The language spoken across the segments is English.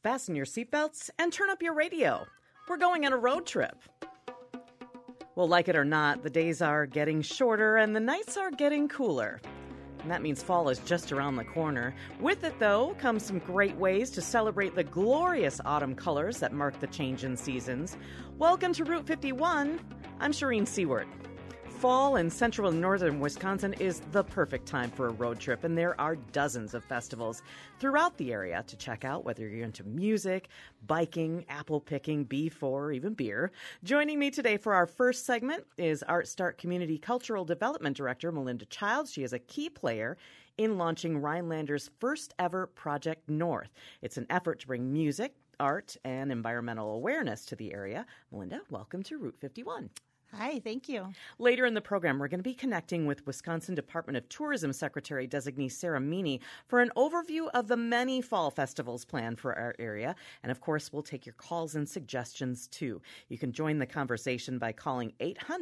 Fasten your seatbelts and turn up your radio. We're going on a road trip. Well, like it or not, the days are getting shorter and the nights are getting cooler. And that means fall is just around the corner. With it, though, comes some great ways to celebrate the glorious autumn colors that mark the change in seasons. Welcome to Route 51. I'm Shireen Seward. Fall in central and northern Wisconsin is the perfect time for a road trip, and there are dozens of festivals throughout the area to check out, whether you're into music, biking, apple picking, beef, or even beer. Joining me today for our first segment is ArtStart Community Cultural Development Director Melinda Childs. She is a key player in launching Rhinelander's first ever Project North. It's an effort to bring music, art, and environmental awareness to the area. Melinda, welcome to Route 51. Hi, thank you. Later in the program, we're going to be connecting with Wisconsin Department of Tourism Secretary Designee Sarah Meany for an overview of the many fall festivals planned for our area. And of course, we'll take your calls and suggestions too. You can join the conversation by calling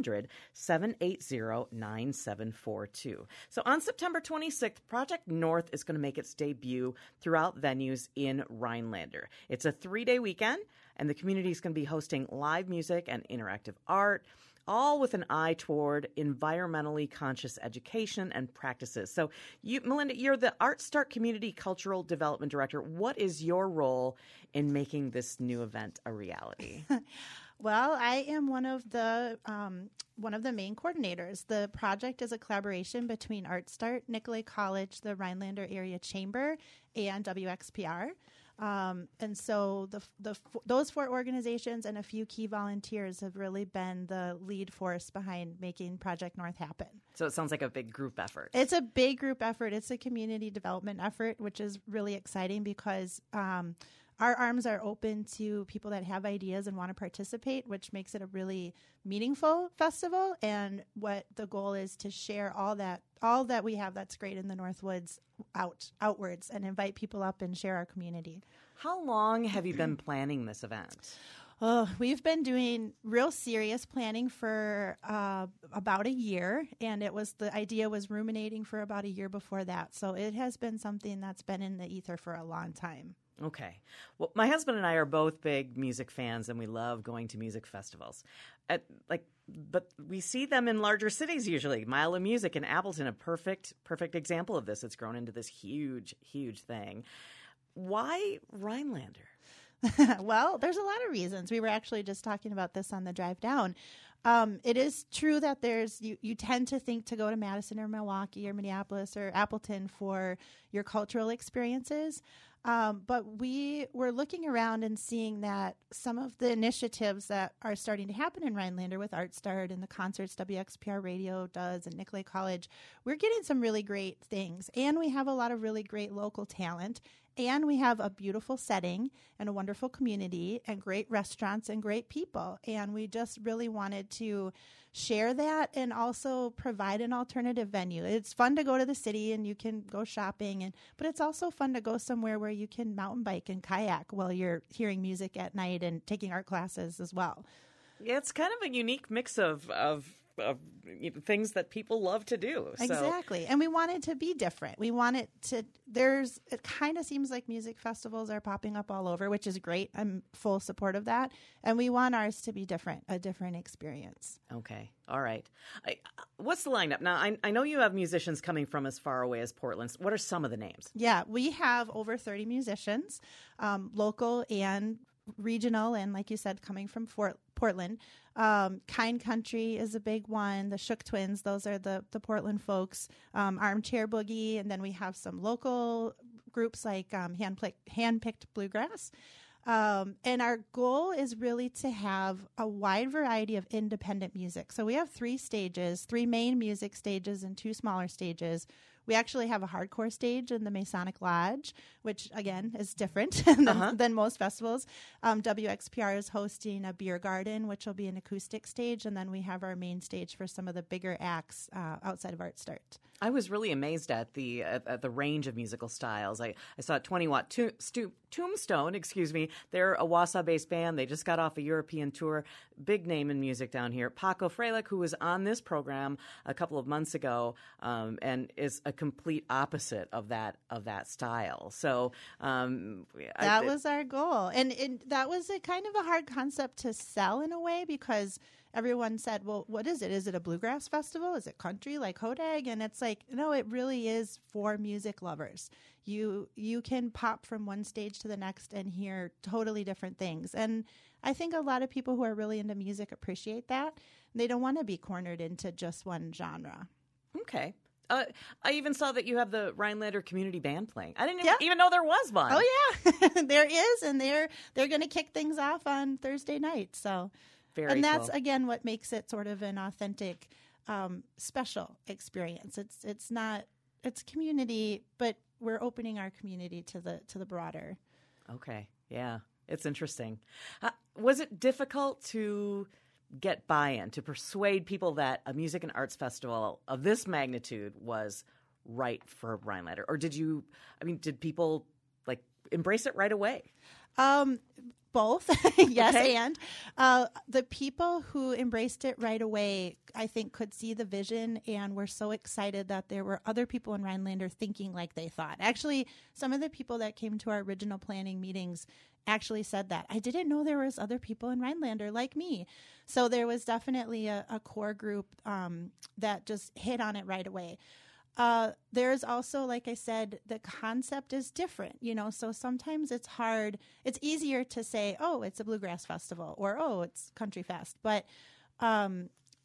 800-780-9742. So on September 26th, Project North is going to make its debut throughout venues in Rhinelander. It's a 3-day weekend, and the community is going to be hosting live music and interactive art, all with an eye toward environmentally conscious education and practices. So, Melinda, you're the ArtStart Community Cultural Development Director. What is your role in making this new event a reality? Well, I am one of the main coordinators. The project is a collaboration between ArtStart, Nicolet College, the Rhinelander Area Chamber, and WXPR. And so those 4 organizations and a few key volunteers have really been the lead force behind making Project North happen. So it sounds like a big group effort. It's a big group effort. It's a community development effort, which is really exciting because our arms are open to people that have ideas and want to participate, which makes it a really meaningful festival. And what the goal is to share all that we have that's great in the Northwoods outwards and invite people up and share our community. How long have you been planning this event? Oh, we've been doing real serious planning for about a year, and the idea was ruminating for about a year before that. So it has been something that's been in the ether for a long time. Okay. Well, my husband and I are both big music fans, and we love going to music festivals. But we see them in larger cities usually. Mile of Music in Appleton, a perfect example of this. It's grown into this huge, huge thing. Why Rhinelander? Well, there's a lot of reasons. We were actually just talking about this on the drive down. It is true that you tend to think to go to Madison or Milwaukee or Minneapolis or Appleton for your cultural experiences. But we were looking around and seeing that some of the initiatives that are starting to happen in Rhinelander with ArtStart and the concerts WXPR Radio does and Nicolet College, we're getting some really great things. And we have a lot of really great local talent. And we have a beautiful setting and a wonderful community and great restaurants and great people. And we just really wanted to share that and also provide an alternative venue. It's fun to go to the city and you can go shopping, but it's also fun to go somewhere where you can mountain bike and kayak while you're hearing music at night and taking art classes as well. Yeah, it's kind of a unique mix of things that people love to do. Exactly. And we want it to be different. We want it to, it kind of seems like music festivals are popping up all over, which is great. I'm full support of that. And we want ours to be different, a different experience. Okay. All right. What's the lineup? Now, I know you have musicians coming from as far away as Portland. What are some of the names? Yeah, we have over 30 musicians, local and regional, and like you said, coming from Portland. Kind Country is a big one. The Shook Twins, those are the Portland folks. Armchair Boogie, and then we have some local groups like Handpicked Bluegrass. And our goal is really to have a wide variety of independent music. So we have 3 stages, 3 main music stages and 2 smaller stages. We actually have a hardcore stage in the Masonic Lodge, which, again, is different than most festivals. WXPR is hosting a beer garden, which will be an acoustic stage, and then we have our main stage for some of the bigger acts outside of ArtStart. I was really amazed at the range of musical styles. I saw 20 Watt Tombstone, excuse me. They're a Wausau-based band. They just got off a European tour. Big name in music down here. Paco Freilich, who was on this program a couple of months ago, and is a complete opposite of that style. So that was our goal, and that was a kind of a hard concept to sell in a way, because everyone said, well, what is it? Is it a bluegrass festival? Is it country like Hodag? And it's like, no, it really is for music lovers. You can pop from one stage to the next and hear totally different things. And I think a lot of people who are really into music appreciate that. They don't want to be cornered into just one genre. Okay. I even saw that you have the Rhinelander Community Band playing. I didn't even know there was one. Oh, yeah. There is, and they're going to kick things off on Thursday night. So... and that's, cool. Again, what makes it sort of an authentic, special experience. It's community, but we're opening our community to the broader. Okay. Yeah. It's interesting. Was it difficult to get buy-in, to persuade people that a music and arts festival of this magnitude was right for Rhinelander? Or did people embrace it right away? Both, yes, okay. And the people who embraced it right away, I think, could see the vision and were so excited that there were other people in Rhinelander thinking like they thought. Actually, some of the people that came to our original planning meetings actually said that. I didn't know there was other people in Rhinelander like me. So there was definitely a core group that just hit on it right away. There's also, like I said, the concept is different, so sometimes it's hard. It's easier to say, oh, it's a bluegrass festival, or, oh, it's country fest. But, and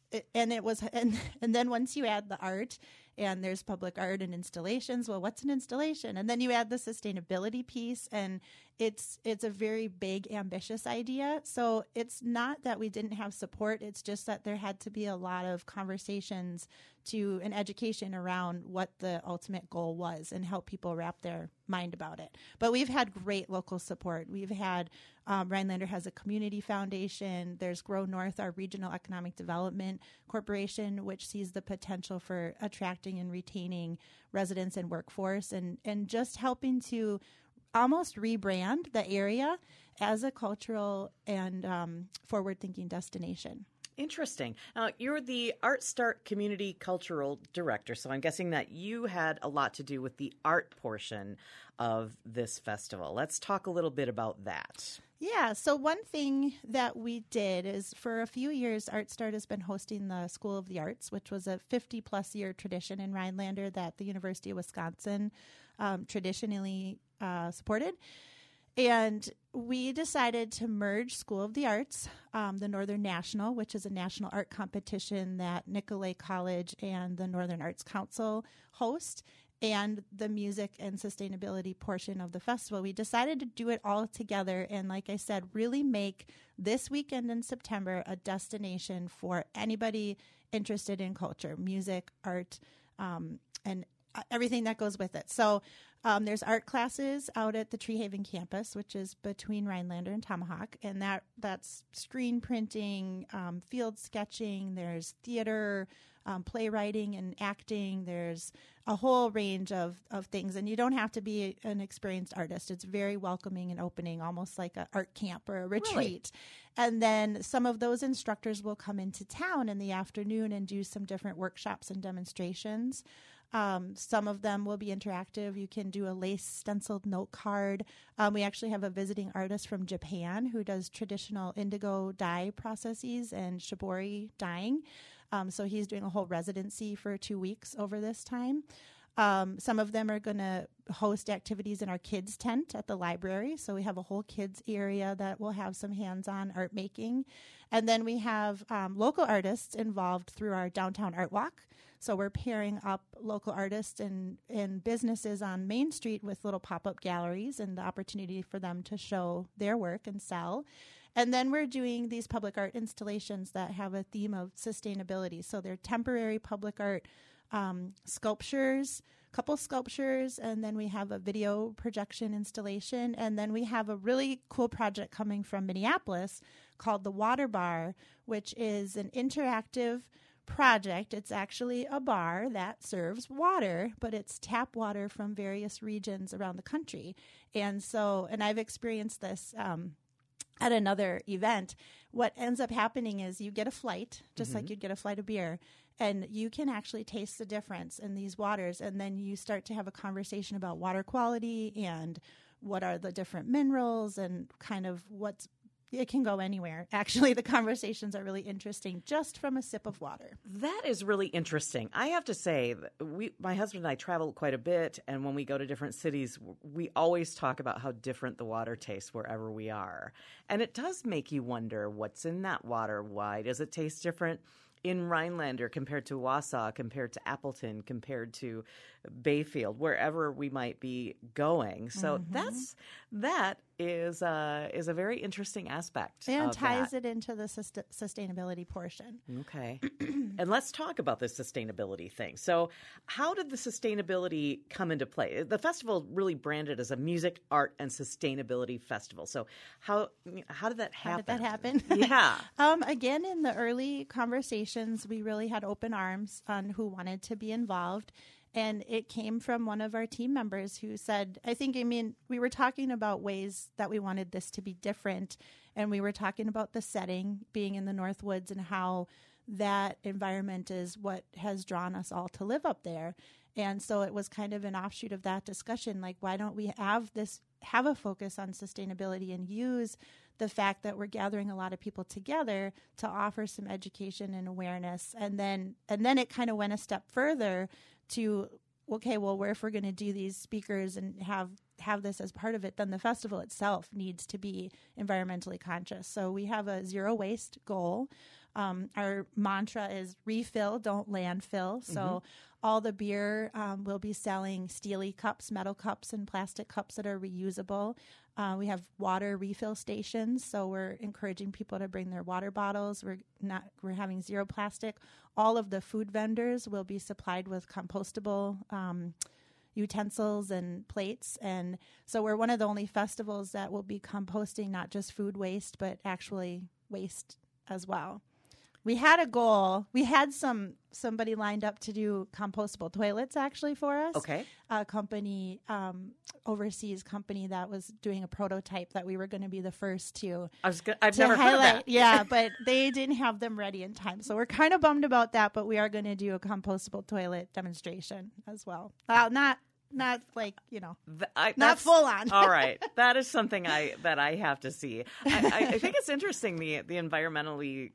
then once you add the art, and there's public art and installations, well, what's an installation? And then you add the sustainability piece, and it's a very big, ambitious idea. So it's not that we didn't have support. It's just that there had to be a lot of conversations to an education around what the ultimate goal was and help people wrap their mind about it. But we've had great local support. We've had Rhinelander has a community foundation. There's Grow North, our regional economic development corporation, which sees the potential for attracting and retaining residents and workforce, and just helping to almost rebrand the area as a cultural and forward-thinking destination. Interesting. You're the Art Start Community Cultural Director, so I'm guessing that you had a lot to do with the art portion of this festival. Let's talk a little bit about that. Yeah, so one thing that we did is for a few years, Art Start has been hosting the School of the Arts, which was a 50-plus year tradition in Rhinelander that the University of Wisconsin traditionally supported. And we decided to merge School of the Arts, the Northern National, which is a national art competition that Nicolet College and the Northern Arts Council host, and the music and sustainability portion of the festival. We decided to do it all together and, like I said, really make this weekend in September a destination for anybody interested in culture, music, art, and everything that goes with it. So there's art classes out at the Tree Haven campus, which is between Rhinelander and Tomahawk, and that's screen printing, field sketching, there's theater, playwriting and acting. There's a whole range of things, and you don't have to be an experienced artist. It's very welcoming and opening, almost like an art camp or a retreat. Really? And then some of those instructors will come into town in the afternoon and do some different workshops and demonstrations. Some of them will be interactive. You can do a lace stenciled note card. We actually have a visiting artist from Japan who does traditional indigo dye processes and shibori dyeing. So he's doing a whole residency for 2 weeks over this time. Some of them are going to host activities in our kids' tent at the library. So we have a whole kids area that will have some hands-on art making. And then we have local artists involved through our downtown art walk. So we're pairing up local artists and businesses on Main Street with little pop-up galleries and the opportunity for them to show their work and sell. And then we're doing these public art installations that have a theme of sustainability. So they're temporary public art sculptures, couple sculptures, and then we have a video projection installation. And then we have a really cool project coming from Minneapolis called the Water Bar, which is an interactive Project, it's actually a bar that serves water, but it's tap water from various regions around the country. And I've experienced this at another event. What ends up happening is you get a flight, just like you'd get a flight of beer, and you can actually taste the difference in these waters. And then you start to have a conversation about water quality and what are the different minerals and kind of it can go anywhere. Actually, the conversations are really interesting just from a sip of water. That is really interesting. I have to say, my husband and I travel quite a bit, and when we go to different cities, we always talk about how different the water tastes wherever we are. And it does make you wonder what's in that water. Why does it taste different in Rhinelander compared to Wausau, compared to Appleton, compared to Bayfield, wherever we might be going? So that is a very interesting aspect. And of ties that. it into the sustainability portion. Okay. And let's talk about the sustainability thing. So how did the sustainability come into play? The festival really branded as a music, art, and sustainability festival. So how did that happen? How did that happen? Yeah. Again, in the early conversations, we really had open arms on who wanted to be involved. And it came from one of our team members who said, we were talking about ways that we wanted this to be different. And we were talking about the setting being in the North Woods and how that environment is what has drawn us all to live up there. And so it was kind of an offshoot of that discussion. Like, why don't we have a focus on sustainability and use the fact that we're gathering a lot of people together to offer some education and awareness. And then it kind of went a step further to, okay, well, if we're going to do these speakers and have this as part of it, then the festival itself needs to be environmentally conscious. So we have a zero waste goal. Our mantra is refill, don't landfill. So all the beer will be selling Steely cups, metal cups, and plastic cups that are reusable. We have water refill stations, so we're encouraging people to bring their water bottles. We're having zero plastic. All of the food vendors will be supplied with compostable utensils and plates. And so we're one of the only festivals that will be composting not just food waste, but actually waste as well. We had a goal. We had somebody lined up to do compostable toilets actually for us. Okay. A company, overseas company that was doing a prototype that we were going to be the first to. I've never heard of that. Yeah, but they didn't have them ready in time. So we're kind of bummed about that, but we are going to do a compostable toilet demonstration as well. Not like, not full on. All right. That is something that I have to see. I think it's interesting, the environmentally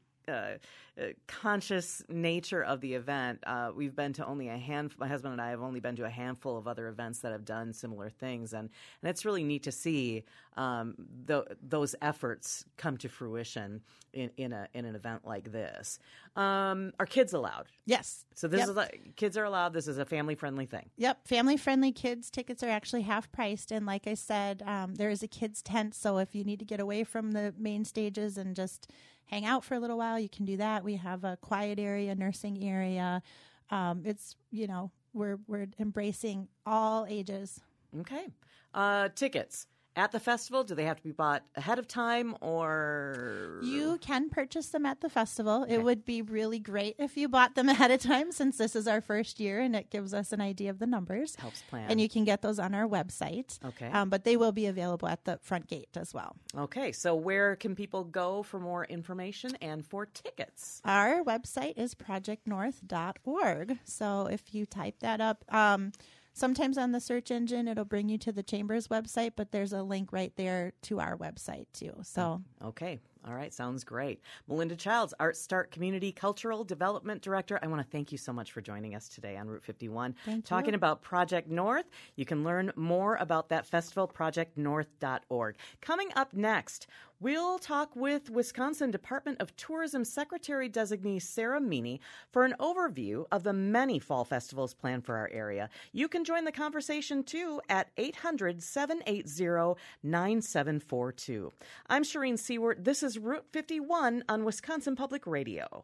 conscious nature of the event. We've been to only a handful. My husband and I have only been to a handful of other events that have done similar things, and it's really neat to see those efforts come to fruition in an event like this. Are kids allowed? Yes. So this is kids are allowed. This is a family-friendly thing. Yep, family-friendly. Kids tickets are actually half-priced, and like I said, there is a kids tent. So if you need to get away from the main stages and just hang out for a little while, you can do that. We have a quiet area, nursing area. It's we're embracing all ages. Okay. Tickets at the festival, do they have to be bought ahead of time, or? You can purchase them at the festival. Okay. It would be really great if you bought them ahead of time, since this is our first year and it gives us an idea of the numbers. Helps plan. And you can get those on our website. Okay. But they will be available at the front gate as well. Okay. So where can people go for more information and for tickets? Our website is projectnorth.org. So if you type that up, sometimes on the search engine, it'll bring you to the Chamber's website, but there's a link right there to our website, too. So, okay. All right. Sounds great. Melinda Childs, Art Start Community Cultural Development Director. I want to thank you so much for joining us today on Route 51. Talking about Project North. You can learn more about that festival, projectnorth.org. Coming up next, we'll talk with Wisconsin Department of Tourism Secretary-designee Sarah Meany for an overview of the many fall festivals planned for our area. You can join the conversation, too, at 800-780-9742. I'm Shireen Seward. This is Route 51 on Wisconsin Public Radio.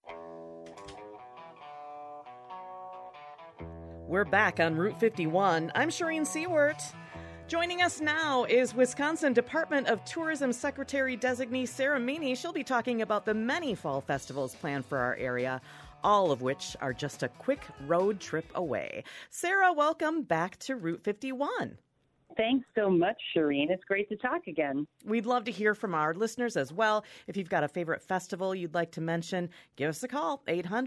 We're back on Route 51. I'm Shireen Seward. Joining us now is Wisconsin Department of Tourism Secretary-designee Sarah Meany. She'll be talking about the many fall festivals planned for our area. all of which are just a quick road trip away. Sarah, welcome back to Route 51. Thanks so much, Shireen. It's great to talk again. We'd love to hear from our listeners as well. If you've got a favorite festival you'd like to mention, give us a call,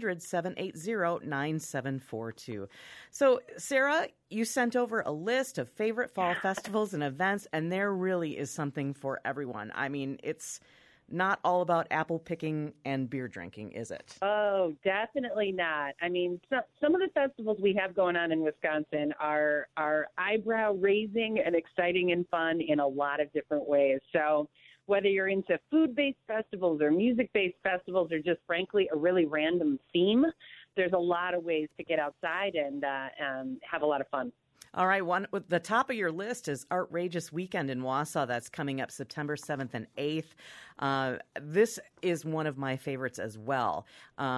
800-780-9742. So, Sarah, you sent over a list of favorite fall festivals and events, and there really is something for everyone. I mean, it's not all about apple picking and beer drinking, is it? Oh, definitely not. I mean, some of the festivals we have going on in Wisconsin are eyebrow-raising and exciting and fun in a lot of different ways. So whether you're into food-based festivals or music-based festivals or just, frankly, a really random theme, there's a lot of ways to get outside and have a lot of fun. All right, the top of your list is Artrageous Weekend in Wausau. That's coming up September 7th and 8th. This is one of my favorites as well.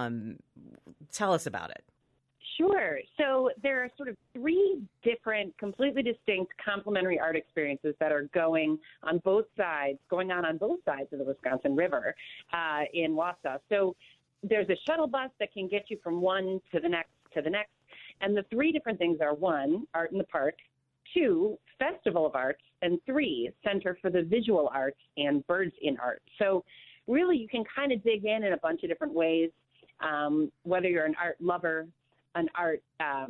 Tell us about it. Sure. So there are sort of three different, completely distinct complementary art experiences that are going on both sides of the Wisconsin River in Wausau. So there's a shuttle bus that can get you from one to the next to the next. And the three different things are, 1, Art in the Park, 2, Festival of Arts, and 3, Center for the Visual Arts and Birds in Art. So really you can kind of dig in a bunch of different ways, whether you're an art lover, an art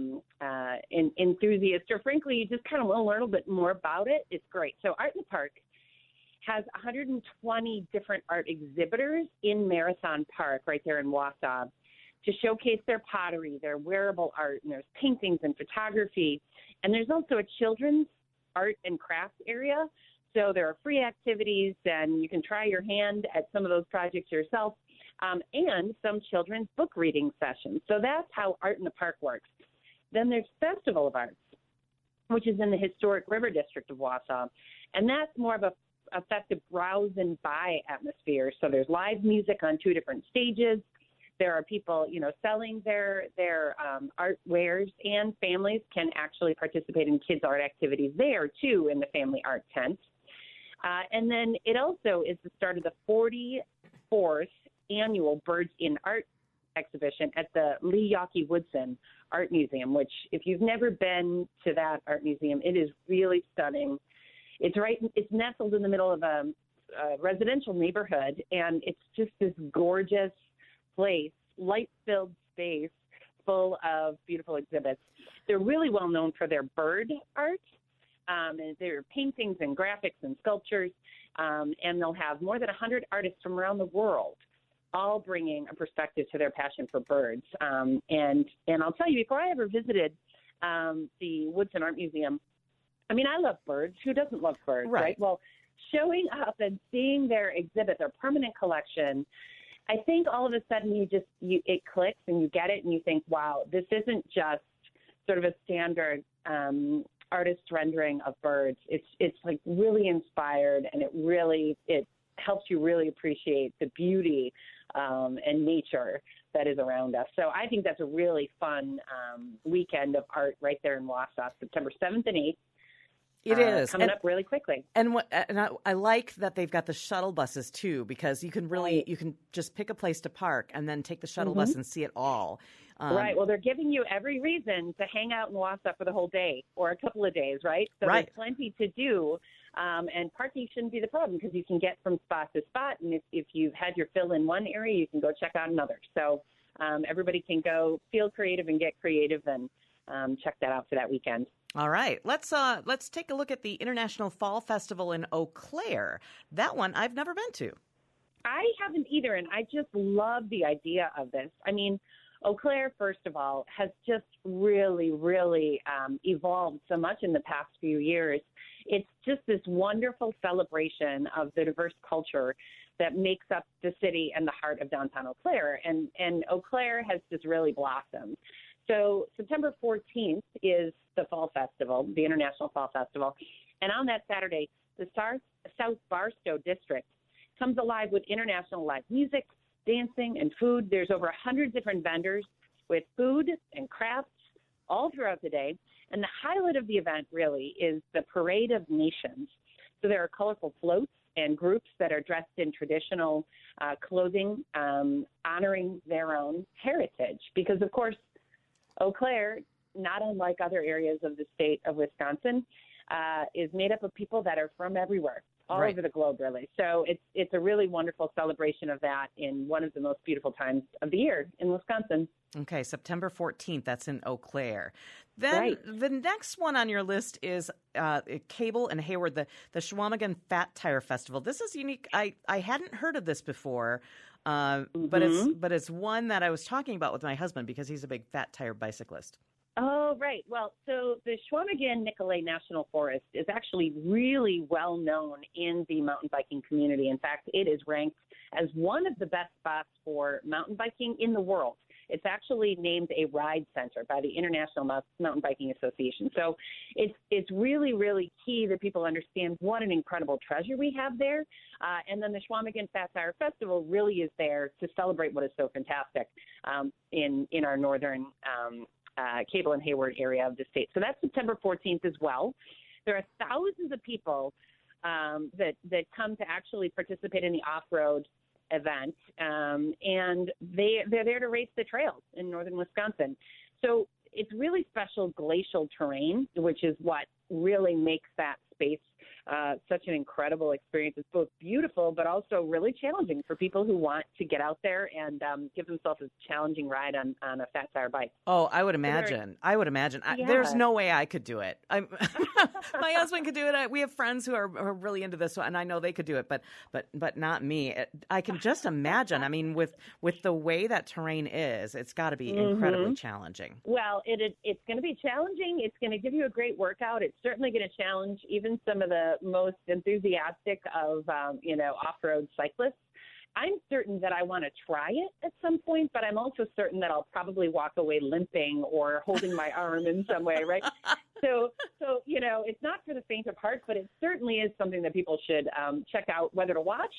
enthusiast, or frankly, you just kind of want to learn a little bit more about it. It's great. So Art in the Park has 120 different art exhibitors in Marathon Park right there in Wausau, to showcase their pottery, their wearable art, and there's paintings and photography. And there's also a children's art and crafts area. So there are free activities, and you can try your hand at some of those projects yourself, and some children's book reading sessions. So that's how Art in the Park works. Then there's Festival of Arts, which is in the historic River District of Wausau. And that's more of a festive browse and buy atmosphere. So there's live music on 2 different stages. There are people, selling their art wares, and families can actually participate in kids' art activities there, too, in the family art tent. And then it also is the start of the 44th annual Birds in Art exhibition at the Lee Yawkey Woodson Art Museum, which, if you've never been to that art museum, it is really stunning. It's nestled in the middle of a residential neighborhood, and it's just this gorgeous place, light-filled space full of beautiful exhibits. They're really well known for their bird art, and their paintings and graphics and sculptures, and they'll have more than 100 artists from around the world, all bringing a perspective to their passion for birds. And I'll tell you, before I ever visited the Woodson Art Museum, I mean, I love birds. Who doesn't love birds, right? Well, showing up and seeing their exhibit, their permanent collection, I think all of a sudden it clicks and you get it and you think, wow, this isn't just sort of a standard artist rendering of birds. It's like really inspired, and it helps you really appreciate the beauty and nature that is around us. So I think that's a really fun weekend of art right there in Wausau, September 7th and 8th. It is coming up really quickly, and I like that they've got the shuttle buses too, because you can just pick a place to park and then take the shuttle bus and see it all. Right. Well, they're giving you every reason to hang out in Wausau for the whole day or a couple of days, right? So there's plenty to do, and parking shouldn't be the problem because you can get from spot to spot, and if you've had your fill in one area, you can go check out another. So everybody can go feel creative and get creative and check that out for that weekend. All right, let's take a look at the International Fall Festival in Eau Claire. That one I've never been to. I haven't either, and I just love the idea of this. I mean, Eau Claire, first of all, has just really, really evolved so much in the past few years. It's just this wonderful celebration of the diverse culture that makes up the city and the heart of downtown Eau Claire, and Eau Claire has just really blossomed. So September 14th is the Fall Festival, the International Fall Festival. And on that Saturday, the South Barstow District comes alive with international live music, dancing, and food. There's over 100 different vendors with food and crafts all throughout the day. And the highlight of the event really is the Parade of Nations. So there are colorful floats and groups that are dressed in traditional clothing, honoring their own heritage. Because, of course, Eau Claire, not unlike other areas of the state of Wisconsin, is made up of people that are from everywhere, all over the globe, really. So it's a really wonderful celebration of that in one of the most beautiful times of the year in Wisconsin. Okay, September 14th, that's in Eau Claire. Then the next one on your list is Cable and Hayward, the Chequamegon Fat Tire Festival. This is unique. I hadn't heard of this before, but it's one that I was talking about with my husband because he's a big fat tire bicyclist. Oh, right. Well, so the Chequamegon-Nicolet National Forest is actually really well known in the mountain biking community. In fact, it is ranked as one of the best spots for mountain biking in the world. It's actually named a ride center by the International Mountain Biking Association. So it's really, really key that people understand what an incredible treasure we have there. And then the Chequamegon Fat Tire Festival really is there to celebrate what is so fantastic in our northern Cable and Hayward area of the state. So that's September 14th as well. There are thousands of people that come to actually participate in the off-road event, and they're there to race the trails in northern Wisconsin. So it's really special glacial terrain, which is what really makes that space such an incredible experience. It's both beautiful, but also really challenging for people who want to get out there and give themselves a challenging ride on a fat tire bike. Oh, I would imagine. Yeah. There's no way I could do it. My husband could do it. We have friends who are really into this, and I know they could do it, but not me. I can just imagine. I mean, with the way that terrain is, it's got to be incredibly challenging. Well, it's going to be challenging. It's going to give you a great workout. It's certainly going to challenge even some of the most enthusiastic of off-road cyclists. I'm certain that I want to try it at some point, but I'm also certain that I'll probably walk away limping or holding my arm in some way, right? So it's not for the faint of heart, but it certainly is something that people should check out, whether to watch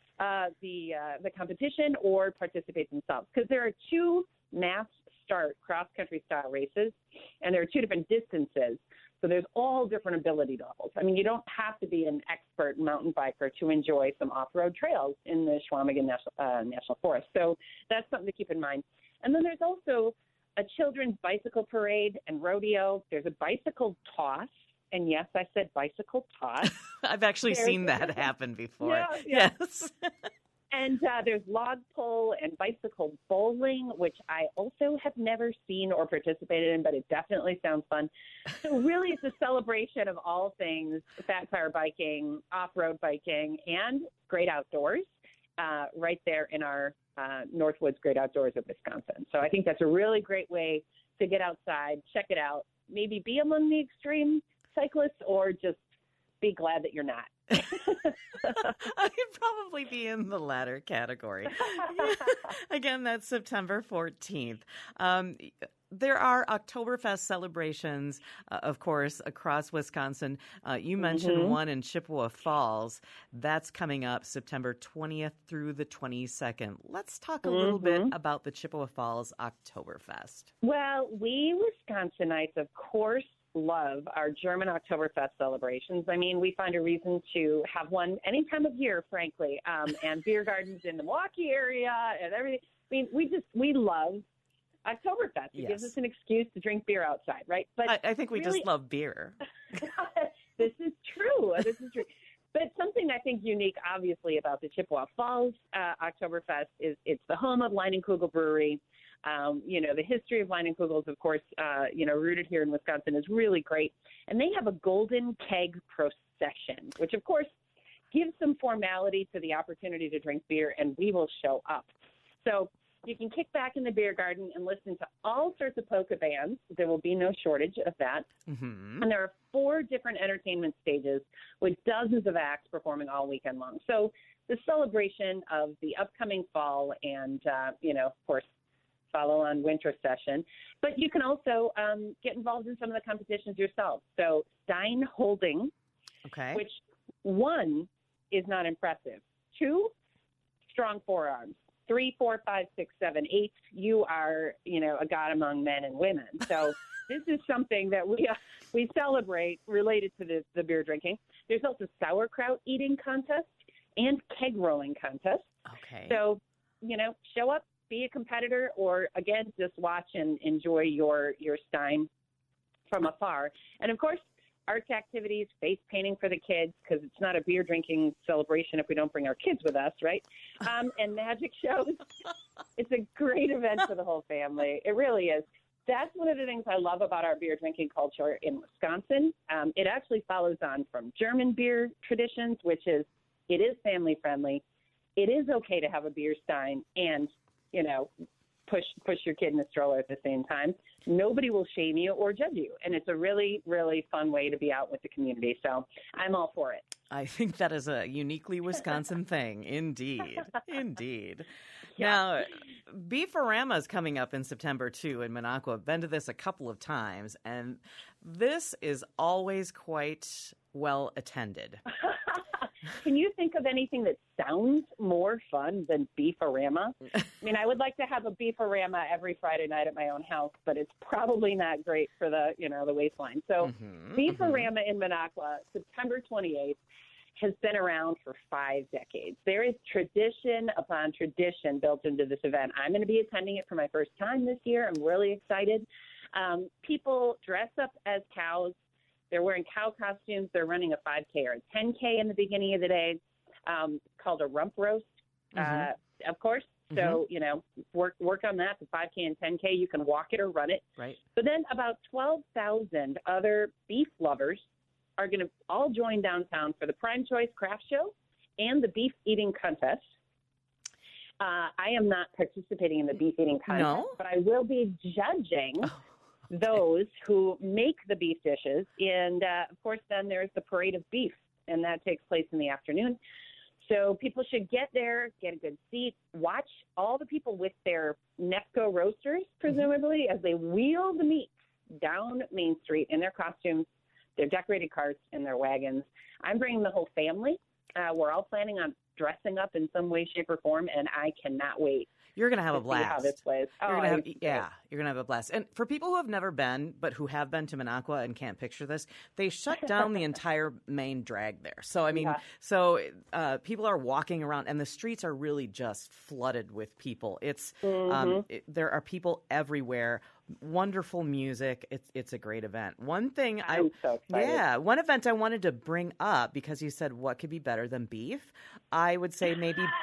the competition or participate themselves, because there are two mass start cross-country style races, and there are two different distances. So there's all different ability levels. I mean, you don't have to be an expert mountain biker to enjoy some off-road trails in the Chequamegon National Forest. So that's something to keep in mind. And then there's also a children's bicycle parade and rodeo. There's a bicycle toss. And yes, I said bicycle toss. I've actually seen that happen before. Yeah. Yes. And there's log pull and bicycle bowling, which I also have never seen or participated in, but it definitely sounds fun. So really it's a celebration of all things fat tire biking, off-road biking, and great outdoors right there in our Northwoods Great Outdoors of Wisconsin. So I think that's a really great way to get outside, check it out, maybe be among the extreme cyclists or just be glad that you're not. I could probably be in the latter category. Again, that's September 14th. There are Oktoberfest celebrations, of course, across Wisconsin. You mentioned one in Chippewa Falls. That's coming up September 20th through the 22nd. Let's talk a little bit about the Chippewa Falls Oktoberfest. Well, we Wisconsinites, of course, love our German Oktoberfest celebrations. I mean, we find a reason to have one any time of year, frankly, and beer gardens in the Milwaukee area and everything. I mean, we love Oktoberfest. It gives us an excuse to drink beer outside, right? But I think we really just love beer. This is true. But something I think unique, obviously, about the Chippewa Falls Oktoberfest is it's the home of Leinenkugel Brewery. The history of Leinenkugel is, of course, rooted here in Wisconsin is really great. And they have a golden keg procession, which, of course, gives some formality to the opportunity to drink beer, and we will show up. So you can kick back in the beer garden and listen to all sorts of polka bands. There will be no shortage of that. And there are 4 different entertainment stages with dozens of acts performing all weekend long. So the celebration of the upcoming fall and, of course, follow-on winter session. But you can also get involved in some of the competitions yourself. So Stein Holding, which 1 is not impressive. 2, strong forearms. 3, 4, 5, 6, 7, 8, you are, a god among men and women. So this is something that we celebrate related to the beer drinking. There's also sauerkraut eating contest. and keg rolling contests. Okay. So, show up, be a competitor, or again, just watch and enjoy your Stein from afar. And of course, arts activities, face painting for the kids, because it's not a beer drinking celebration if we don't bring our kids with us, right? And magic shows. It's a great event for the whole family. It really is. That's one of the things I love about our beer drinking culture in Wisconsin. It actually follows on from German beer traditions, which is, it is family friendly. It is okay to have a beer stein and, push your kid in a stroller at the same time. Nobody will shame you or judge you. And it's a really, really fun way to be out with the community. So I'm all for it. I think that is a uniquely Wisconsin thing. Indeed. Indeed. Yeah. Now, Beefarama is coming up in September, too, in Minocqua. I've been to this a couple of times, and this is always quite well attended. Can you think of anything that sounds more fun than Beefarama? I mean, I would like to have a Beefarama every Friday night at my own house, but it's probably not great for the waistline. So Beefarama in Minocqua, September 28th, has been around for 5 decades. There is tradition upon tradition built into this event. I'm going to be attending it for my first time this year. I'm really excited. People dress up as cows. They're wearing cow costumes. They're running a 5K or a 10K in the beginning of the day, called a rump roast, of course. So, work on that, the 5K and 10K. You can walk it or run it. Right. But then about 12,000 other beef lovers are going to all join downtown for the Prime Choice Craft Show and the beef eating contest. I am not participating in the beef eating contest, but I will be judging those who make the beef dishes. And, of course, then there's the parade of beef, and that takes place in the afternoon. So people should get there, get a good seat, watch all the people with their Nefco roasters, presumably, as they wheel the meat down Main Street in their costumes, their decorated carts, and their wagons. I'm bringing the whole family. We're all planning on dressing up in some way, shape, or form, and I cannot wait. You're going to have a blast. See how this plays. You're going to have a blast. And for people who have never been, but who have been to Minocqua and can't picture this, they shut down the entire main drag there. So, I mean, people are walking around, and the streets are really just flooded with people. It's there are people everywhere. Wonderful music. It's a great event. One thing I'm so excited. One event I wanted to bring up, because you said what could be better than beef. I would say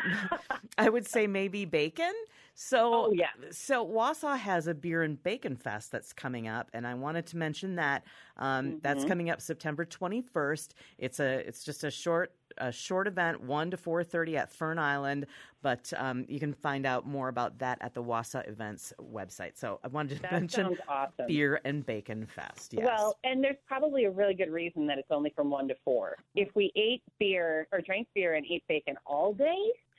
maybe bacon. So so Wausau has a beer and bacon fest that's coming up, and I wanted to mention that that's coming up September 21st. It's just a short event, 1 to 4:30 at Fern Island, but you can find out more about that at the Wausau Events website. So I wanted to mention awesome. Beer and Bacon Fest. Yes. Well, and there's probably a really good reason that it's only from 1 to 4. If we ate beer or drank beer and ate bacon all day,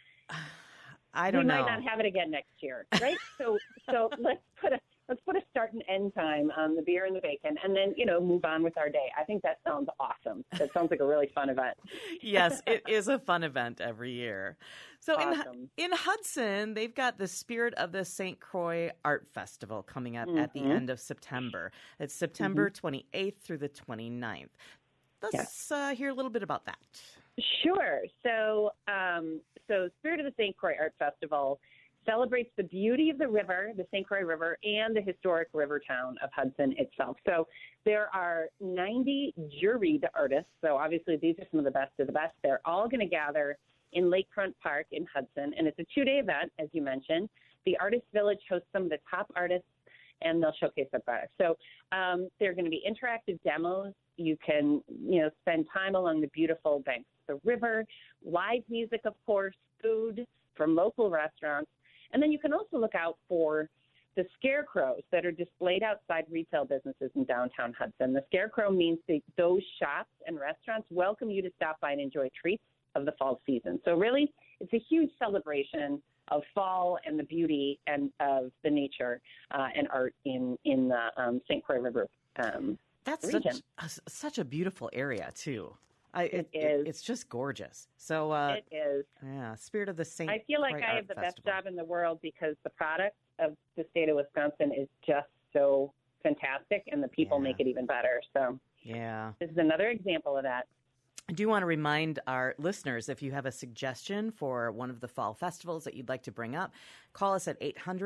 I don't know. We might not have it again next year, right? so let's put a start and end time on the beer and the bacon, and then move on with our day. I think that sounds awesome. That sounds like a really fun event. Yes, it is a fun event every year. So awesome. in Hudson, they've got the Spirit of the St. Croix Art Festival coming up at the end of September. It's September 28th through the 29th. Let's hear a little bit about that. Sure. So Spirit of the St. Croix Art Festival celebrates the beauty of the river, the St. Croix River, and the historic river town of Hudson itself. So there are 90 juried artists. So obviously these are some of the best of the best. They're all going to gather in Lakefront Park in Hudson, and it's a 2-day event, as you mentioned. The Artist Village hosts some of the top artists, and they'll showcase their products. So there are going to be interactive demos. You can, spend time along the beautiful banks of the river, live music, of course, food from local restaurants. And then you can also look out for the scarecrows that are displayed outside retail businesses in downtown Hudson. The scarecrow means that those shops and restaurants welcome you to stop by and enjoy treats of the fall season. So really, it's a huge celebration of fall and the beauty and of the nature and art in the St. Croix River That's region. such a beautiful area, too. It is. It's just gorgeous. So it is. Yeah, Spirit of the St. I feel like Croix I Art have the Festival. best job in the world because the product of the state of Wisconsin is just so fantastic, and the people make it even better. So yeah, this is another example of that. I do want to remind our listeners, if you have a suggestion for one of the fall festivals that you'd like to bring up, call us at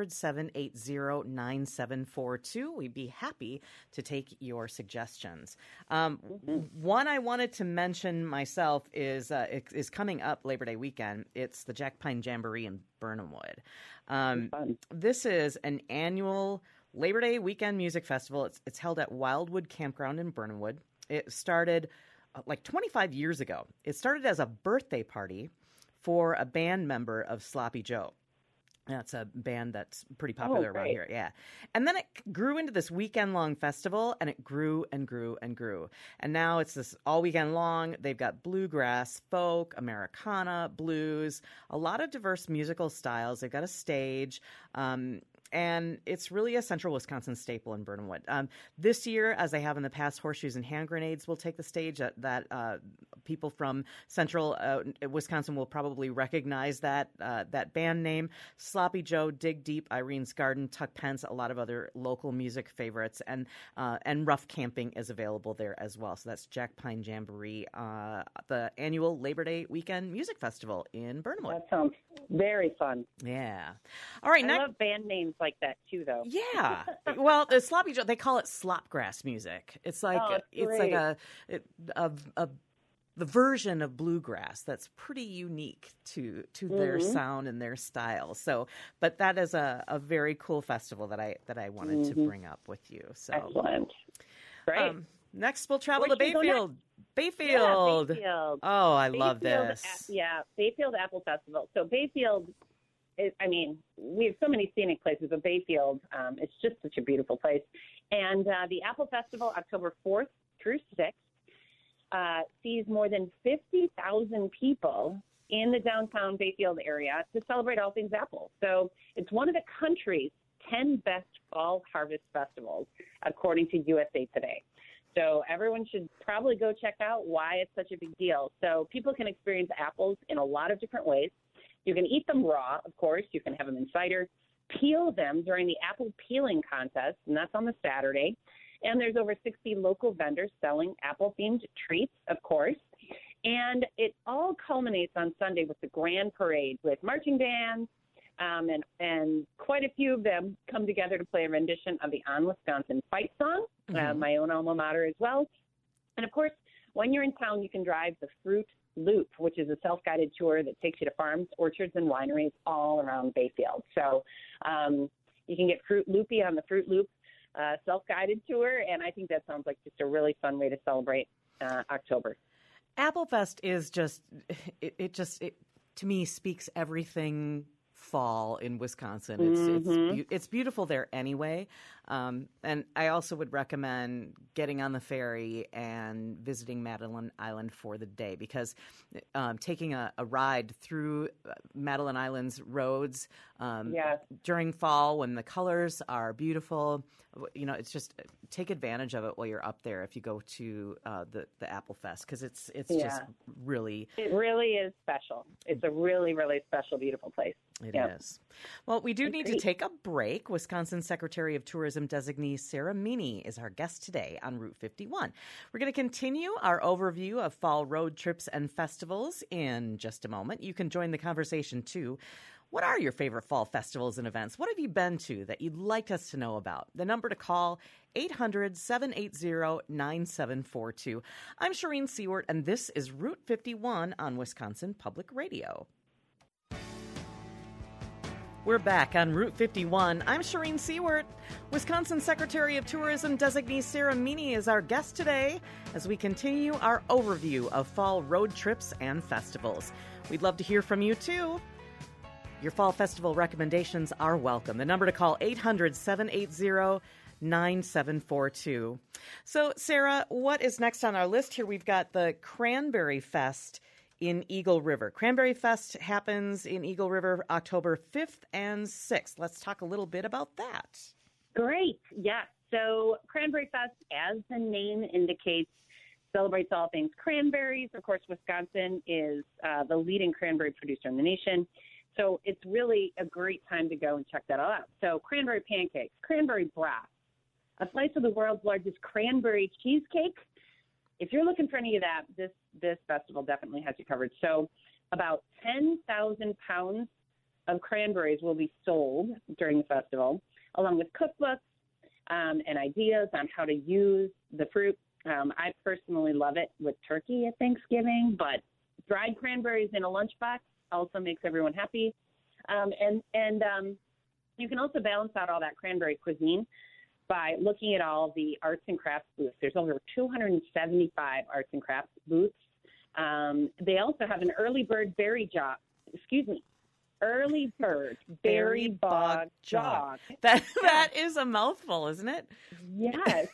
800-780-9742. We'd be happy to take your suggestions. One I wanted to mention myself is coming up Labor Day weekend. It's the Jack Pine Jamboree in Burnhamwood. This is an annual Labor Day weekend music festival. It's held at Wildwood Campground in Burnhamwood. It started like 25 years ago. It started as a birthday party for a band member of Sloppy Joe. That's a band that's pretty popular around here. Yeah. And then it grew into this weekend-long festival, and it grew and grew and grew. And now it's this all weekend long. They've got bluegrass, folk, Americana, blues, a lot of diverse musical styles. They've got a stage. And it's really a central Wisconsin staple in Burnhamwood. This year, as they have in the past, Horseshoes and Hand Grenades will take the stage. That people from central Wisconsin will probably recognize that band name. Sloppy Joe, Dig Deep, Irene's Garden, Tuck Pence, a lot of other local music favorites, and Rough Camping is available there as well. So that's Jack Pine Jamboree, the annual Labor Day weekend music festival in Burnhamwood. That sounds very fun. Yeah. All right. I love band names like that too, though. Yeah. Well, the Sloppy Joe, they call it slopgrass music. It's like the version of bluegrass that's pretty unique to their sound and their style. So, but that is a very cool festival that I wanted to bring up with you. So excellent. Great. Next, we'll travel to Bayfield. Bayfield. Oh, I love this. Bayfield Apple Festival. So Bayfield, we have so many scenic places, but Bayfield, it's just such a beautiful place. And the Apple Festival, October 4th through 6th, sees more than 50,000 people in the downtown Bayfield area to celebrate all things apple. So it's one of the country's 10 best fall harvest festivals, according to USA Today. So everyone should probably go check out why it's such a big deal. So people can experience apples in a lot of different ways. You can eat them raw, of course. You can have them in cider. Peel them during the apple peeling contest, and that's on the Saturday. And there's over 60 local vendors selling apple-themed treats, of course. And it all culminates on Sunday with the grand parade with marching bands, and quite a few of them come together to play a rendition of the On Wisconsin Fight Song, my own alma mater as well. And, of course, when you're in town, you can drive the Fruit Loop, which is a self-guided tour that takes you to farms, orchards, and wineries all around Bayfield. So you can get Fruit Loopy on the Fruit Loop self-guided tour, and I think that sounds like just a really fun way to celebrate October. Applefest is just, it to me speaks everything fall in Wisconsin. It's beautiful there anyway. And I also would recommend getting on the ferry and visiting Madeline Island for the day, because taking a ride through Madeline Island's roads during fall when the colors are beautiful, it's just take advantage of it while you're up there if you go to the Apple Fest, because it's just really... It really is special. It's a really, really special, beautiful place. It is. Well, we do need to take a break. Wisconsin Secretary of Tourism designee Sarah Meany is our guest today on Route 51. We're going to continue our overview of fall road trips and festivals in just a moment. You can join the conversation too. What are your favorite fall festivals and events? What have you been to that you'd like us to know about? The number to call, 800-780-9742. I'm Shireen Seward, and this is Route 51 on Wisconsin Public Radio. We're back on Route 51. I'm Shireen Seward. Wisconsin Secretary of Tourism designee Sarah Meany is our guest today as we continue our overview of fall road trips and festivals. We'd love to hear from you, too. Your fall festival recommendations are welcome. The number to call, 800-780-9742. So, Sarah, what is next on our list here? We've got the Cranberry Fest in Eagle River. Cranberry Fest happens in Eagle River October 5th and 6th. Let's talk a little bit about that. Great. Yes. So Cranberry Fest, as the name indicates, celebrates all things cranberries. Of course, Wisconsin is the leading cranberry producer in the nation. So it's really a great time to go and check that all out. So cranberry pancakes, cranberry broth, a slice of the world's largest cranberry cheesecake, if you're looking for any of that, this festival definitely has you covered. So about 10,000 pounds of cranberries will be sold during the festival, along with cookbooks and ideas on how to use the fruit. I personally love it with turkey at Thanksgiving, but dried cranberries in a lunchbox also makes everyone happy. And you can also balance out all that cranberry cuisine by looking at all the arts and crafts booths. There's over 275 arts and crafts booths. They also have an early bird berry bog jog. That is a mouthful, isn't it? Yes.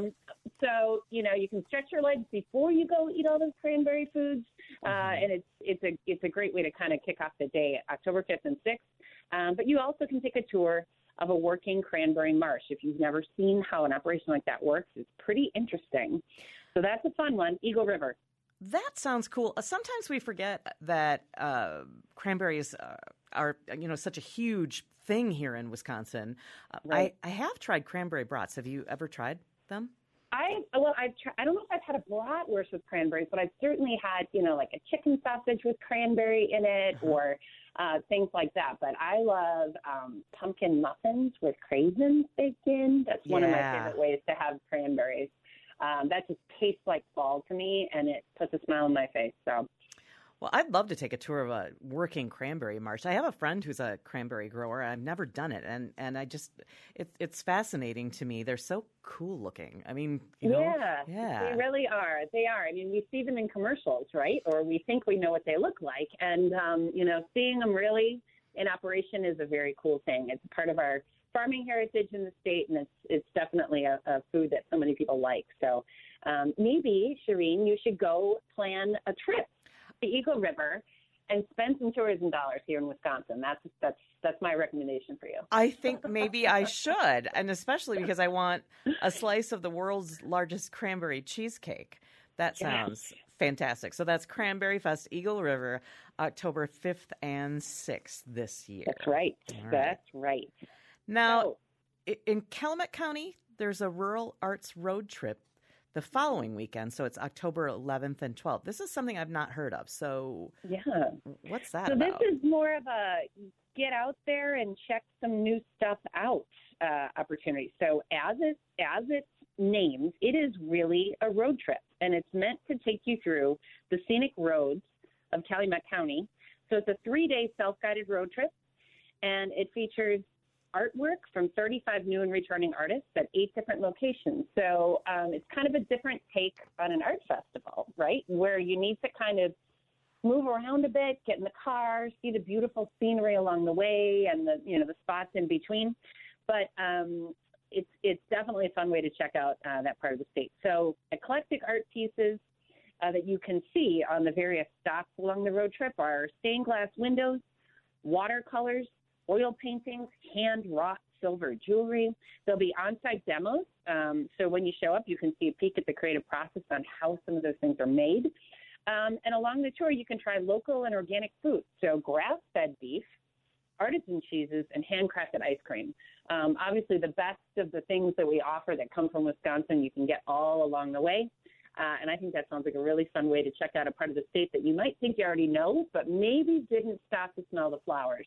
So, you can stretch your legs before you go eat all those cranberry foods. And it's a great way to kind of kick off the day, October 5th and 6th. But you also can take a tour of a working cranberry marsh. If you've never seen how an operation like that works, it's pretty interesting. So that's a fun one, Eagle River. That sounds cool. Sometimes we forget that cranberries are such a huge thing here in Wisconsin. Right. I have tried cranberry brats. Have you ever tried them? I don't know if I've had a bratwurst with cranberries, but I've certainly had, like a chicken sausage with cranberry in it or things like that. But I love pumpkin muffins with craisins baked in. That's one of my favorite ways to have cranberries. That just tastes like fall to me, and it puts a smile on my face. So, well, I'd love to take a tour of a working cranberry marsh. I have a friend who's a cranberry grower. I've never done it, and I just it's fascinating to me. They're so cool looking. I mean, yeah, they really are. They are. I mean, we see them in commercials, right? Or we think we know what they look like, and seeing them really in operation is a very cool thing. It's part of our farming heritage in the state, and it's definitely a food that so many people like. So maybe, Shireen, you should go plan a trip to Eagle River and spend some tourism dollars here in Wisconsin. That's my recommendation for you. I think maybe I should, and especially because I want a slice of the world's largest cranberry cheesecake. That sounds fantastic. So that's Cranberry Fest, Eagle River, October 5th and 6th this year. That's right. That's right. Now, in Calumet County, there's a rural arts road trip the following weekend. So it's October 11th and 12th. This is something I've not heard of. So what's that about? This is more of a get out there and check some new stuff out opportunity. So as it's named, it is really a road trip, and it's meant to take you through the scenic roads of Calumet County. So it's a 3-day self-guided road trip, and it features artwork from 35 new and returning artists at 8 different locations. So it's kind of a different take on an art festival, right? Where you need to kind of move around a bit, get in the car, see the beautiful scenery along the way and the spots in between. But it's definitely a fun way to check out that part of the state. So eclectic art pieces that you can see on the various stops along the road trip are stained glass windows, watercolors, oil paintings, hand-wrought silver jewelry. There'll be on-site demos. So when you show up, you can see a peek at the creative process on how some of those things are made. And along the tour, you can try local and organic food. So grass-fed beef, artisan cheeses, and handcrafted ice cream. Obviously, the best of the things that we offer that come from Wisconsin, you can get all along the way. And I think that sounds like a really fun way to check out a part of the state that you might think you already know, but maybe didn't stop to smell the flowers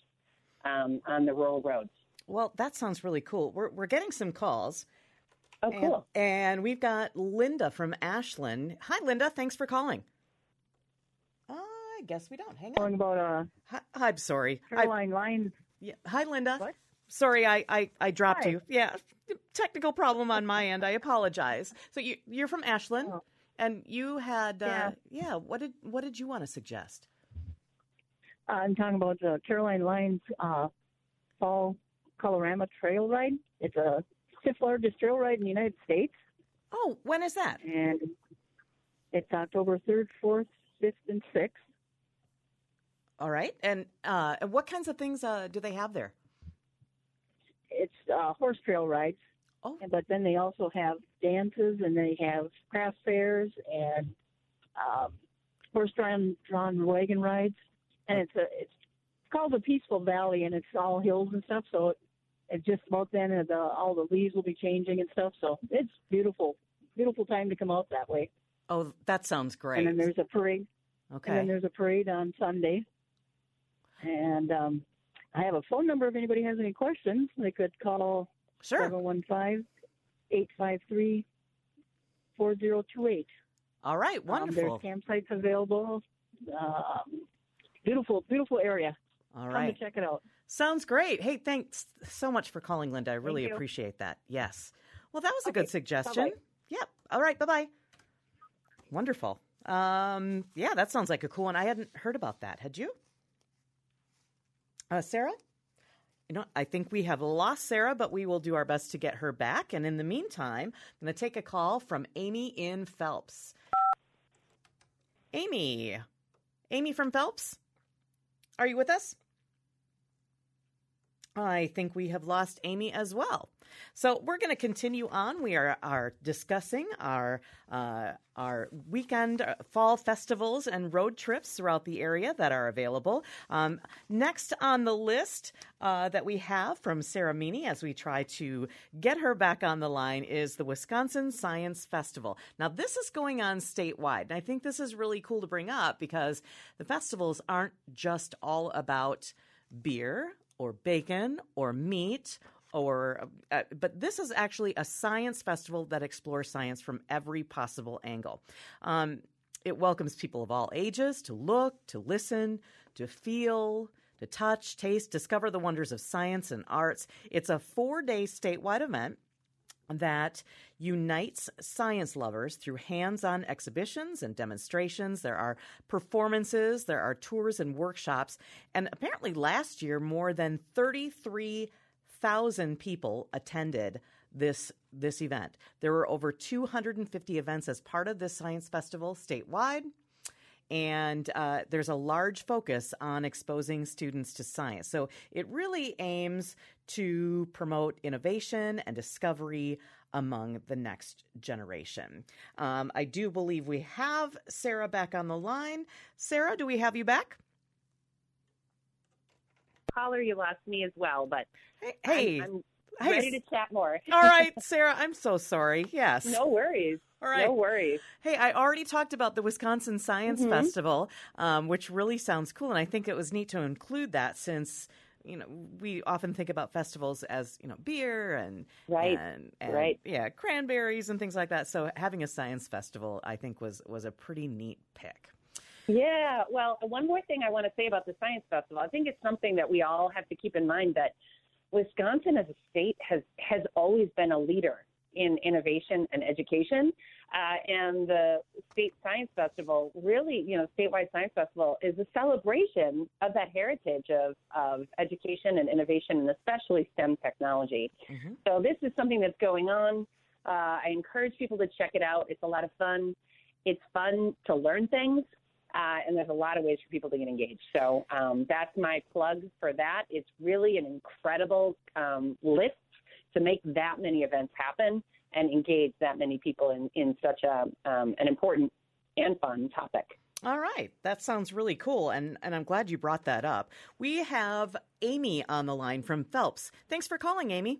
on the rural roads. Well, that sounds really cool. We're getting some calls. Oh, cool. And we've got Linda from Ashland. Hi, Linda. Thanks for calling. I guess we don't. Hang on. Calling about Hi, I'm sorry. Caroline Lines. Yeah. Hi, Linda. What? Sorry, I dropped Hi. you. Yeah, technical problem on my end. I apologize. So you're from Ashland, and you had What did you want to suggest? I'm talking about the Caroline Lines Fall Colorama Trail Ride. It's a 5th largest trail ride in the United States. Oh, when is that? And it's October 3rd, 4th, 5th, and 6th. All right. And what kinds of things do they have there? It's horse trail rides. Oh. But then they also have dances, and they have craft fairs and horse-drawn wagon rides. And it's called the Peaceful Valley, and it's all hills and stuff. So it's just about then all the leaves will be changing and stuff. So it's beautiful time to come out that way. Oh, that sounds great. And then there's a parade. Okay. And then there's a parade on Sunday. And I have a phone number if anybody has any questions. They could call Sure. 715-853-4028. All right. Wonderful. There's campsites available. Beautiful, beautiful area. All Come right. to check it out. Sounds great. Hey, thanks so much for calling, Linda. I really Thank you. appreciate that. Yes. Well, that was a Okay. good suggestion. Bye-bye. Yep. All right. Bye-bye. Wonderful. Yeah, that sounds like a cool one. I hadn't heard about that. Had you? Sarah? I think we have lost Sarah, but we will do our best to get her back. And in the meantime, I'm going to take a call from Amy in Phelps. Amy from Phelps? Are you with us? I think we have lost Amy as well. So we're going to continue on. We are discussing our weekend fall festivals and road trips throughout the area that are available. Next on the list that we have from Sarah Meany as we try to get her back on the line is the Wisconsin Science Festival. Now, this is going on statewide, and I think this is really cool to bring up because the festivals aren't just all about beer or bacon or meat but this is actually a science festival that explores science from every possible angle. It welcomes people of all ages to look, to listen, to feel, to touch, taste, discover the wonders of science and arts. It's a 4-day statewide event that unites science lovers through hands-on exhibitions and demonstrations. There are performances, there are tours and workshops, and apparently last year more than 33,000 people attended this event. There were over 250 events as part of this science festival statewide. And there's a large focus on exposing students to science. So it really aims to promote innovation and discovery among the next generation. I do believe we have Sarah back on the line. Sarah, do we have you back? Caller, you lost me as well, but Hey. I'm ready to chat more. All right, Sarah, I'm so sorry. Yes. No worries. All right. No worries. Hey, I already talked about the Wisconsin Science Festival, which really sounds cool. And I think it was neat to include that since, we often think about festivals as, beer and cranberries and things like that. So having a science festival, I think, was a pretty neat pick. Yeah. Well, one more thing I want to say about the Science Festival. I think it's something that we all have to keep in mind that Wisconsin as a state has always been a leader in innovation and education. And the State Science Festival, really, Statewide Science Festival is a celebration of that heritage of education and innovation, and especially STEM technology. Mm-hmm. So this is something that's going on. I encourage people to check it out. It's a lot of fun. It's fun to learn things. And there's a lot of ways for people to get engaged. So that's my plug for that. It's really an incredible list to make that many events happen and engage that many people in such an important and fun topic. All right. That sounds really cool, and I'm glad you brought that up. We have Amy on the line from Phelps. Thanks for calling, Amy.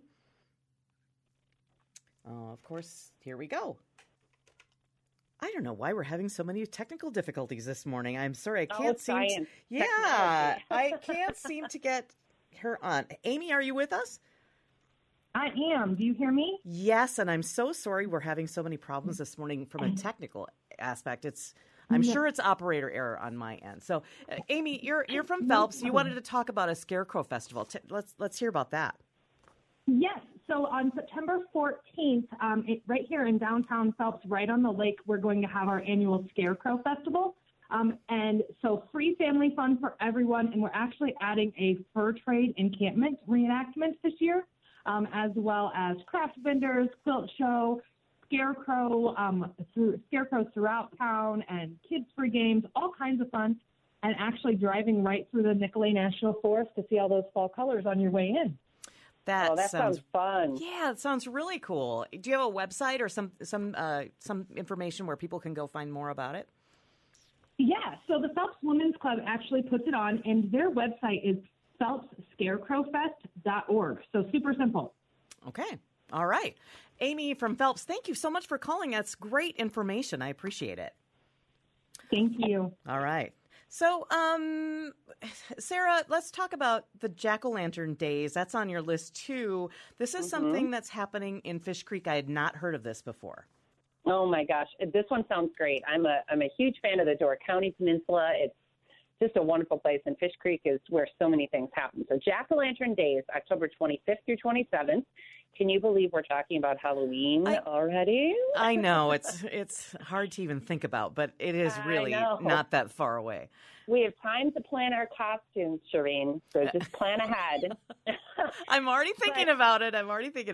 Of course, here we go. I don't know why we're having so many technical difficulties this morning. I'm sorry, I can't seem to, I can't seem to get her on. Amy, are you with us? I am. Do you hear me? Yes, and I'm so sorry we're having so many problems this morning from a technical aspect. I'm sure it's operator error on my end. So, Amy, you're from Phelps. You wanted to talk about a scarecrow festival. Let's hear about that. Yes. So on September 14th, right here in downtown Phelps, right on the lake, we're going to have our annual Scarecrow Festival. And so free family fun for everyone. And we're actually adding a fur trade encampment reenactment this year, as well as craft vendors, quilt show, scarecrows throughout town, and kids free games, all kinds of fun. And actually driving right through the Nicolet National Forest to see all those fall colors on your way in. That sounds fun. Yeah, it sounds really cool. Do you have a website or some information where people can go find more about it? Yeah, so the Phelps Women's Club actually puts it on, and their website is phelpsscarecrowfest.org. So super simple. Okay. All right. Amy from Phelps, thank you so much for calling. That's great information. I appreciate it. Thank you. All right. So, Sarah, let's talk about the Jack-o'-lantern days. That's on your list, too. This is something that's happening in Fish Creek. I had not heard of this before. Oh, my gosh. This one sounds great. I'm a huge fan of the Door County Peninsula. It's just a wonderful place, and Fish Creek is where so many things happen. So Jack-o'-lantern days, October 25th through 27th. Can you believe we're talking about Halloween already? I know. It's hard to even think about, but it is really not that far away. We have time to plan our costumes, Shireen, so just plan ahead. I'm already thinking about it.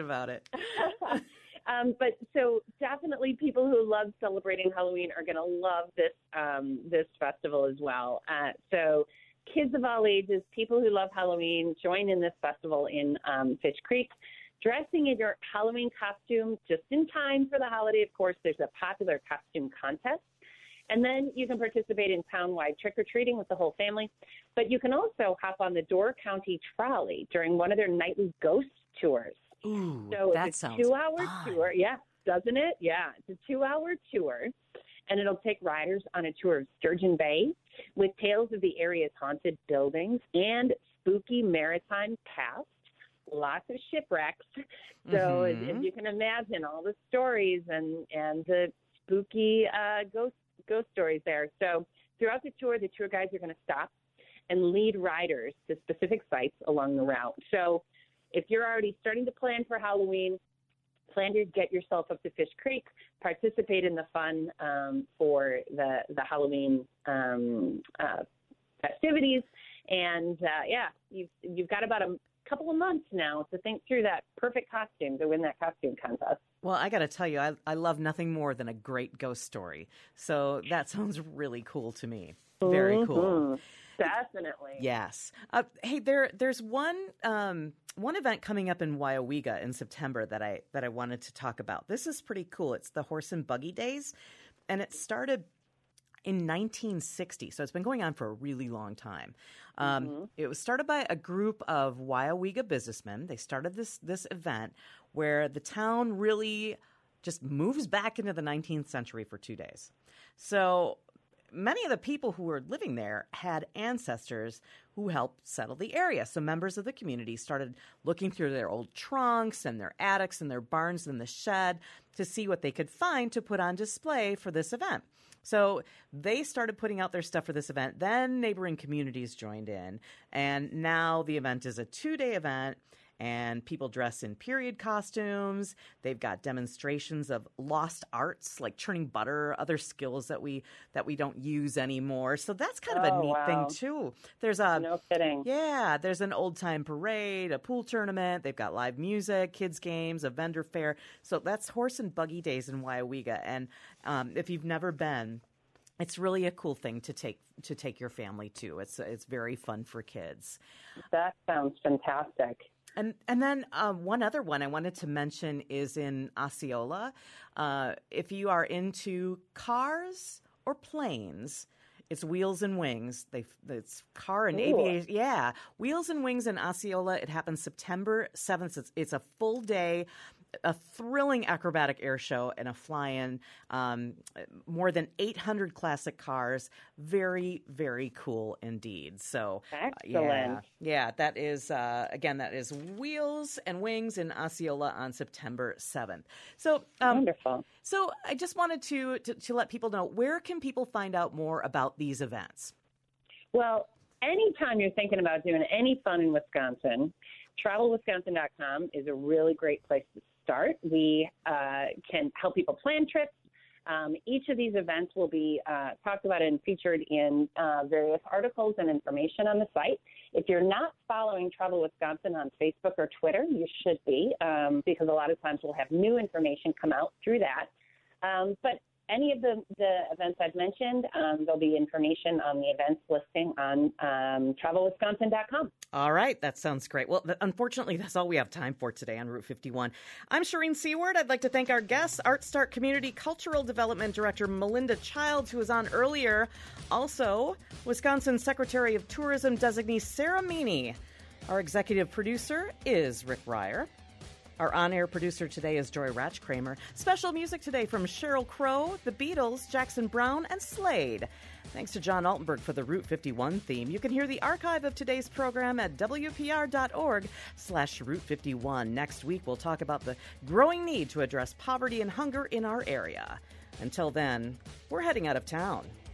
But so definitely people who love celebrating Halloween are going to love this festival as well. So kids of all ages, people who love Halloween, join in this festival in Fish Creek. Dressing in your Halloween costume just in time for the holiday, of course, there's a popular costume contest. And then you can participate in town-wide trick-or-treating with the whole family. But you can also hop on the Door County Trolley during one of their nightly ghost tours. Ooh, so that it's a sounds 2-hour fun. tour. Yeah, doesn't it? Yeah, it's a 2-hour tour. And it'll take riders on a tour of Sturgeon Bay with tales of the area's haunted buildings and spooky maritime past. Lots of shipwrecks. So as you can imagine, all the stories and the spooky ghost stories there. So throughout the tour guides are going to stop and lead riders to specific sites along the route. So if you're already starting to plan for Halloween, plan to get yourself up to Fish Creek, participate in the fun for the Halloween festivities. And, you've got about a couple of months now to think through that perfect costume to win that costume contest. Well, I got to tell you, I love nothing more than a great ghost story. So that sounds really cool to me. Very cool. Definitely. Yes. Hey, there's one event coming up in Waiawega in September that I wanted to talk about. This is pretty cool. It's the Horse and Buggy Days, and it started in 1960, so it's been going on for a really long time. It was started by a group of Waiawega businessmen. They started this event where the town really just moves back into the 19th century for 2 days. So many of the people who were living there had ancestors who helped settle the area. So members of the community started looking through their old trunks and their attics and their barns and the shed to see what they could find to put on display for this event. So they started putting out their stuff for this event. Then neighboring communities joined in. And now the event is a 2-day event. And people dress in period costumes. They've got demonstrations of lost arts like churning butter, other skills that we don't use anymore. So that's kind of a neat thing too. There's no kidding. Yeah, there's an old time parade, a pool tournament. They've got live music, kids games, a vendor fair. So that's Horse and Buggy Days in Waiawega. And if you've never been, it's really a cool thing to take your family to. It's very fun for kids. That sounds fantastic. And then one other one I wanted to mention is in Osceola. If you are into cars or planes, it's Wheels and Wings. It's car and aviation. Yeah, Wheels and Wings in Osceola. It happens September 7th. It's a full day, a thrilling acrobatic air show and a fly-in, more than 800 classic cars. Very, very cool indeed. So, excellent. Yeah, that is, again, that is Wheels and Wings in Osceola on September 7th. So, wonderful. So I just wanted to let people know, where can people find out more about these events? Well, anytime you're thinking about doing any fun in Wisconsin, travelwisconsin.com is a really great place to start. We can help people plan trips. Each of these events will be talked about and featured in various articles and information on the site. If you're not following Travel Wisconsin on Facebook or Twitter, you should be, because a lot of times we'll have new information come out through that. But any of the events I've mentioned, there'll be information on the events listing on travelwisconsin.com. All right. That sounds great. Well, unfortunately, that's all we have time for today on Route 51. I'm Shireen Seward. I'd like to thank our guests, Art Start Community Cultural Development Director Melinda Childs, who was on earlier. Also, Wisconsin Secretary of Tourism designee Sarah Meany. Our executive producer is Rick Ryer. Our on-air producer today is Joy Ratchkramer. Special music today from Sheryl Crow, The Beatles, Jackson Browne, and Slade. Thanks to John Altenberg for the Route 51 theme. You can hear the archive of today's program at WPR.org/Route 51. Next week, we'll talk about the growing need to address poverty and hunger in our area. Until then, we're heading out of town.